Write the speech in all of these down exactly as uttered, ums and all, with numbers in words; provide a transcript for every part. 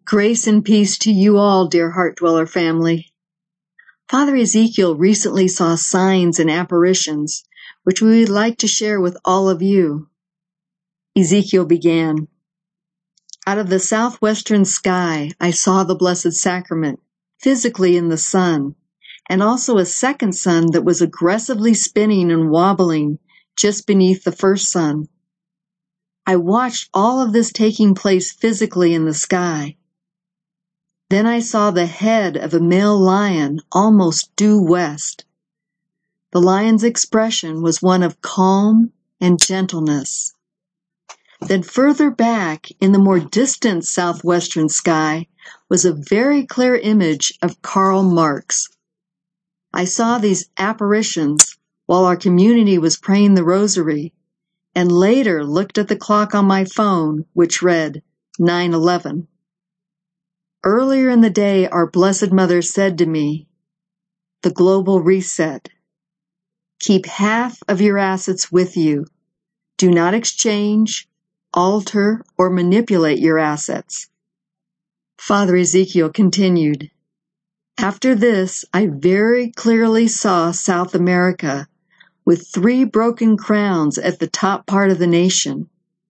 Grace and peace to you all, dear Heart Dweller family. Father Ezekiel recently saw signs and apparitions, which we would like to share with all of you. Ezekiel began, "Out of the southwestern sky I saw the Blessed Sacrament, physically in the sun, and also a second sun that was aggressively spinning and wobbling just beneath the first sun. I watched all of this taking place physically in the sky. Then I saw the head of a male lion almost due west. The lion's expression was one of calm and gentleness. Then further back in the more distant southwestern sky was a very clear image of Karl Marx. I saw these apparitions while our community was praying the rosary, and later looked at the clock on my phone, which read nine eleven. Earlier in the day, our Blessed Mother said to me, 'The global reset. Keep half of your assets with you. Do not exchange, alter, or manipulate your assets.'" Father Ezekiel continued, "After this, I very clearly saw South America with three broken crowns at the top part of the nation.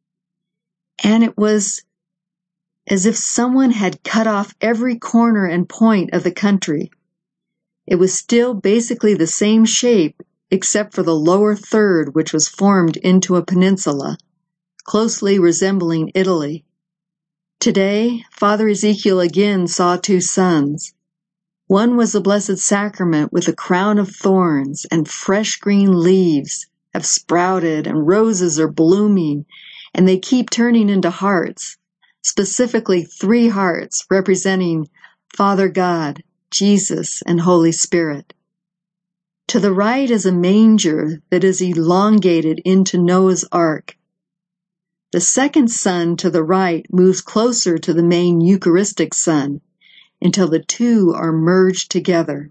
And it was as if someone had cut off every corner and point of the country. It was still basically the same shape, except for the lower third, which was formed into a peninsula, closely resembling Italy. Today, Father Ezekiel again saw two suns. One was the Blessed Sacrament with a crown of thorns, and fresh green leaves have sprouted, and roses are blooming, and they keep turning into hearts, specifically three hearts representing Father God, Jesus, and Holy Spirit. To the right is a manger that is elongated into Noah's Ark. The second sun to the right moves closer to the main Eucharistic sun until the two are merged together.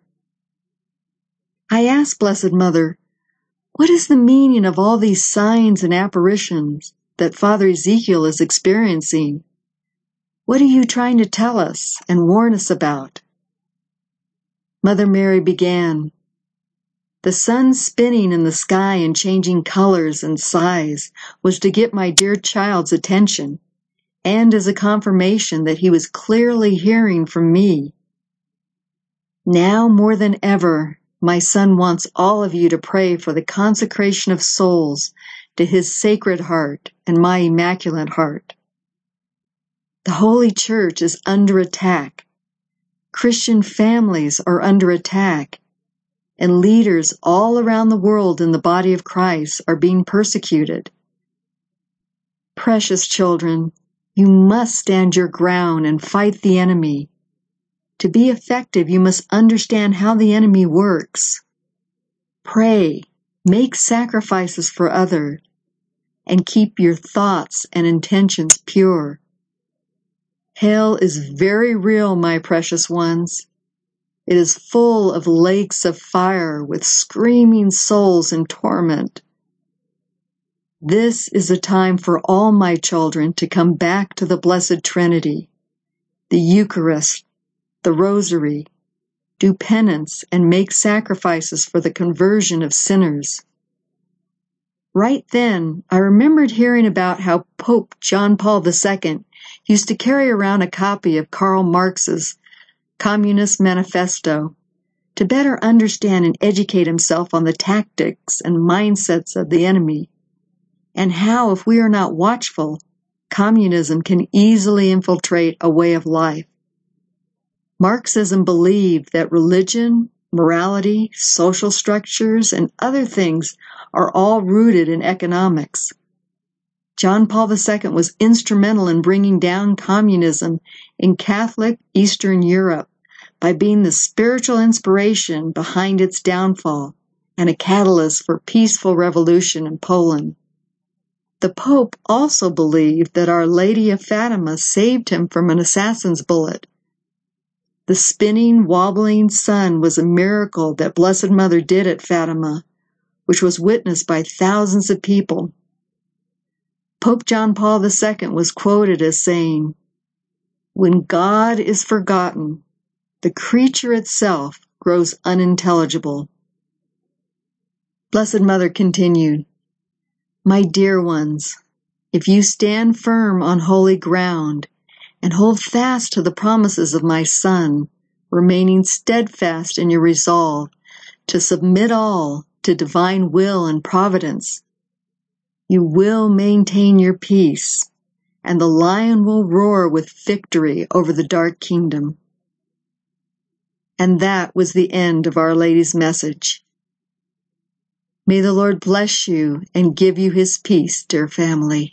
I asked Blessed Mother, what is the meaning of all these signs and apparitions that Father Ezekiel is experiencing? What are you trying to tell us and warn us about? Mother Mary began, "The sun spinning in the sky and changing colors and size was to get my dear child's attention, and as a confirmation that he was clearly hearing from me. Now more than ever, my son wants all of you to pray for the consecration of souls to his Sacred Heart and my Immaculate Heart. The Holy Church is under attack. Christian families are under attack, and leaders all around the world in the body of Christ are being persecuted. Precious children, you must stand your ground and fight the enemy. To be effective, you must understand how the enemy works. Pray, make sacrifices for others, and keep your thoughts and intentions pure. Hell is very real, my precious ones. It is full of lakes of fire with screaming souls in torment. This is a time for all my children to come back to the Blessed Trinity, the Eucharist, the Rosary, do penance and make sacrifices for the conversion of sinners." Right then, I remembered hearing about how Pope John Paul the Second used to carry around a copy of Karl Marx's Communist Manifesto to better understand and educate himself on the tactics and mindsets of the enemy, and how, if we are not watchful, communism can easily infiltrate a way of life. Marxism believed that religion, morality, social structures, and other things are all rooted in economics. John Paul the Second was instrumental in bringing down communism in Catholic Eastern Europe by being the spiritual inspiration behind its downfall and a catalyst for peaceful revolution in Poland. The Pope also believed that Our Lady of Fatima saved him from an assassin's bullet. The spinning, wobbling sun was a miracle that Blessed Mother did at Fatima, which was witnessed by thousands of people. Pope John Paul the Second was quoted as saying, When God is forgotten, the creature itself grows unintelligible. Blessed Mother continued, My dear ones, if you stand firm on holy ground and hold fast to the promises of my Son, remaining steadfast in your resolve to submit all to divine will and providence, you will maintain your peace, and the lion will roar with victory over the dark kingdom. And that was the end of Our Lady's message. May the Lord bless you and give you his peace, dear family.